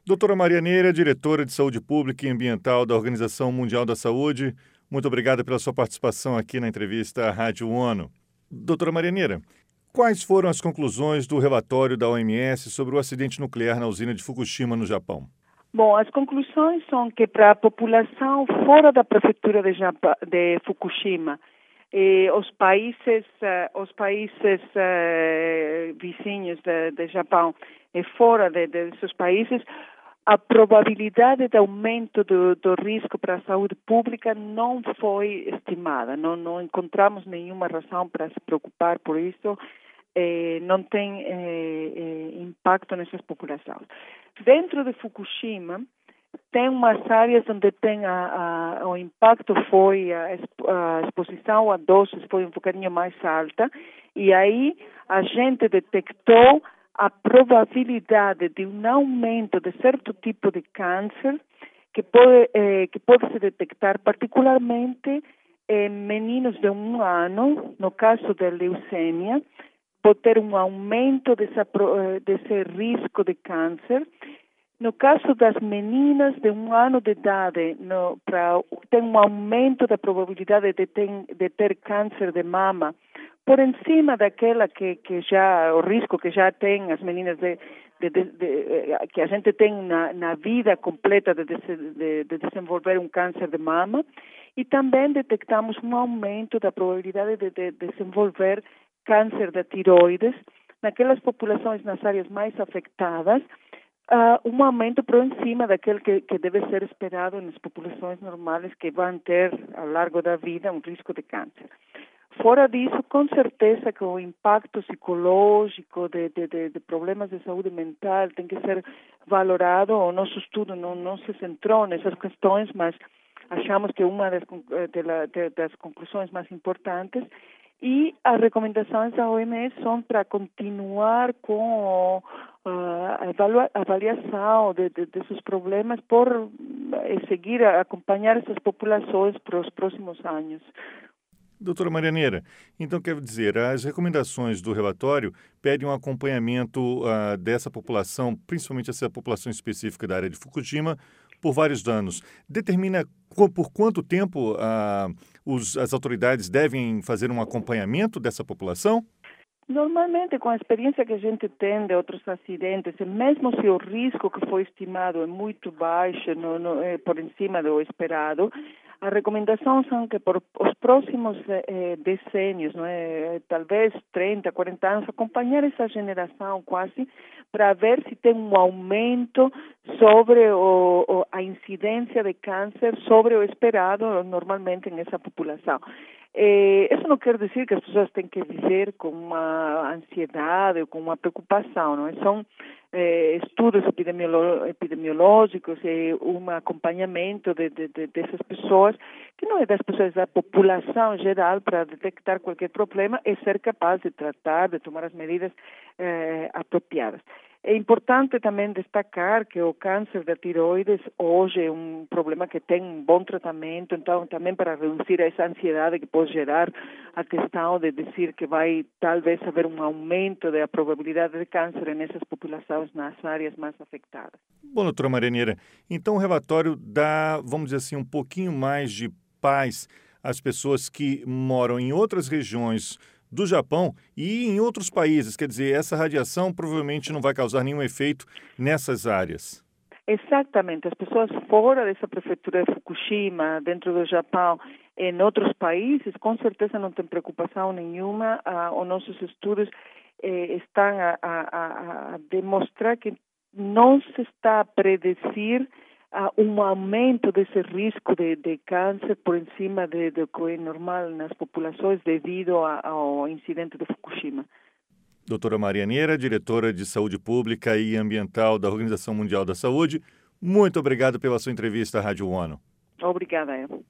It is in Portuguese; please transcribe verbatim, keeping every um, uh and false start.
Doutora Marianeira, diretora de Saúde Pública e Ambiental da Organização Mundial da Saúde, muito obrigada pela sua participação aqui na entrevista à Rádio ONU. Doutora Marianeira, quais foram as conclusões do relatório da O M S sobre o acidente nuclear na usina de Fukushima, no Japão? Bom, as conclusões são que para a população fora da prefeitura de, Japa, de Fukushima, eh, os países, eh, os países eh, vizinhos de, de Japão e fora de, de desses países, a probabilidade de aumento do, do risco para a saúde pública não foi estimada. Não, não encontramos nenhuma razão para se preocupar por isso. Eh, não tem eh, eh, impacto nessas populações. Dentro de Fukushima, tem umas áreas onde tem a, a, o impacto foi, a, a exposição a doses foi um bocadinho mais alta, e aí a gente detectou a probabilidade de um aumento de certo tipo de câncer que pode, eh, que pode se detectar particularmente em meninos de um ano, no caso da leucemia, pode ter um aumento dessa, desse risco de câncer. No caso das meninas de um ano de idade, no, pra, tem um aumento da probabilidade de ter, de ter câncer de mama por encima daquela que, que já, o risco que já tem as meninas de, de, de, de, que a gente tem na, na vida completa de, de, de desenvolver um câncer de mama, e também detectamos um aumento da probabilidade de, de desenvolver câncer da tiroides, naquelas populações nas áreas mais afetadas, uh, um aumento por encima daquele que, que deve ser esperado nas populações normais que vão ter, ao largo da vida, um risco de câncer. Fora disso, com certeza que o impacto psicológico de, de, de, de problemas de saúde mental tem que ser valorado. O nosso estudo não, não se centrou nessas questões, mas achamos que uma das, de la, de, das conclusões mais importantes. E as recomendações da O M S são para continuar com uh, a avaliação de, de, desses problemas por uh, seguir a acompanhar essas populações para os próximos anos. Doutora Marianeira, então quer dizer, as recomendações do relatório pedem um acompanhamento uh, dessa população, principalmente essa população específica da área de Fukushima, por vários anos. Determina por quanto tempo uh, os, as autoridades devem fazer um acompanhamento dessa população? Normalmente, com a experiência que a gente tem de outros acidentes, e mesmo se o risco que foi estimado é muito baixo, no, no, é por cima do esperado, a recomendação são que por os próximos eh, decênios, não é, talvez trinta, quarenta anos, acompanhar essa geração quase para ver se tem um aumento sobre o, o, a incidência de câncer sobre o esperado normalmente nessa população. Eh, isso não quer dizer que as pessoas têm que viver com uma ansiedade ou com uma preocupação, não é? São eh, estudos epidemiolo- epidemiológicos e um acompanhamento de, de, de, dessas pessoas, que não é das pessoas, da população geral, para detectar qualquer problema e ser capaz de tratar, de tomar as medidas eh, apropriadas. É importante também destacar que o câncer da tiroides hoje é um problema que tem um bom tratamento, então também para reduzir essa ansiedade que pode gerar a questão de dizer que vai talvez haver um aumento da probabilidade de câncer nessas populações nas áreas mais afetadas. Bom, doutora Marianeira, então o relatório dá, vamos dizer assim, um pouquinho mais de paz às pessoas que moram em outras regiões do Japão e em outros países. Quer dizer, essa radiação provavelmente não vai causar nenhum efeito nessas áreas. Exatamente. As pessoas fora dessa prefeitura de Fukushima, dentro do Japão, em outros países, com certeza não tem preocupação nenhuma. Ah, os nossos estudos eh, estão a, a, a demonstrar que não se está a predecir Uh, um aumento desse risco de, de câncer por encima de, de que é normal nas populações devido a, ao incidente de Fukushima. Doutora Marianeira, diretora de Saúde Pública e Ambiental da Organização Mundial da Saúde, muito obrigado pela sua entrevista à Rádio ONU. Obrigada.